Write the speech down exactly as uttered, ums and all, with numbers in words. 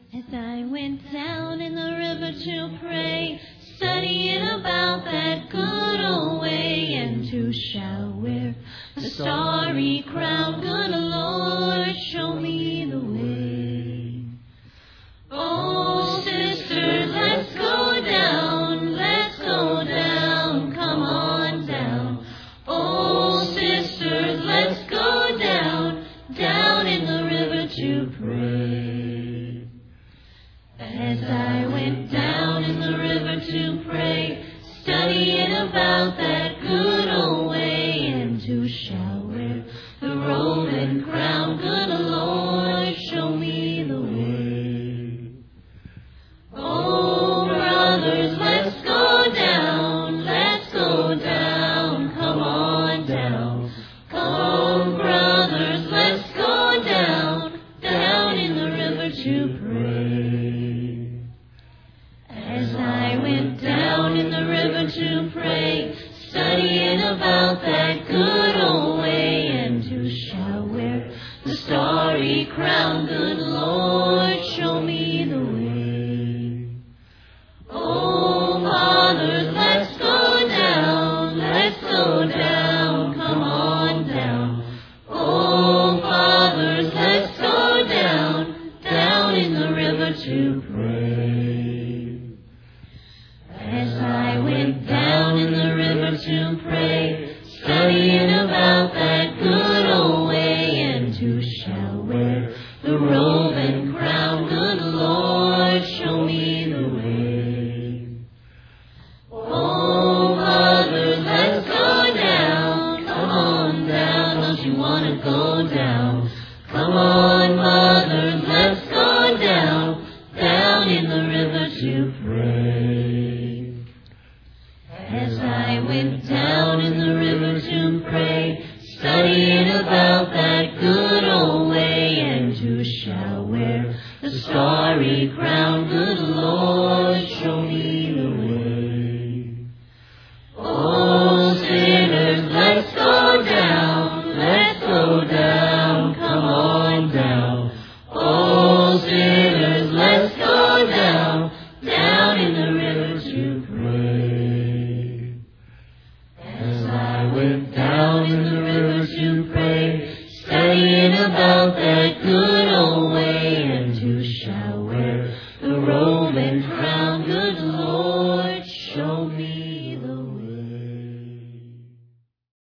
As I went down in the river to pray, studying about that good old way, and who shall wear the starry crown? Good Lord, show me the way. Oh, sisters, let's go down, let's go down, come on down. Oh, sisters, let's go down, down in the river to pray. As I went down in the river to pray, studying about that good old way, and who shall wear the robe and crown? Good Lord, show me the way. Oh, brothers, let's go down, let's go down, come on down. Come, brothers, let's go down, down in the river to pray. As I went down in the river to pray, studying about that good old way, and who shall wear the starry crown? Good Lord, show me the way. Oh, fathers, let's go down, let's go down, come on down. Oh, fathers, let's go down, down in the river to pray. As I went down in the river to pray, studying about that good old way, and who shall wear the robe and crown? Good Lord, show me the way. Oh, mothers, let's go down, come on down, don't you want to go down? Come on, mothers, let's go down, down in the river to pray. As I went down in the river to pray, studying about that good old way, and who shall wear the starry crown? Good Lord, show me the way. Oh, sinners, let's go down, let's go down, come on down. Oh, sinners, let's go down, down in the river to pray. As I went down in the river to pray, studying about that good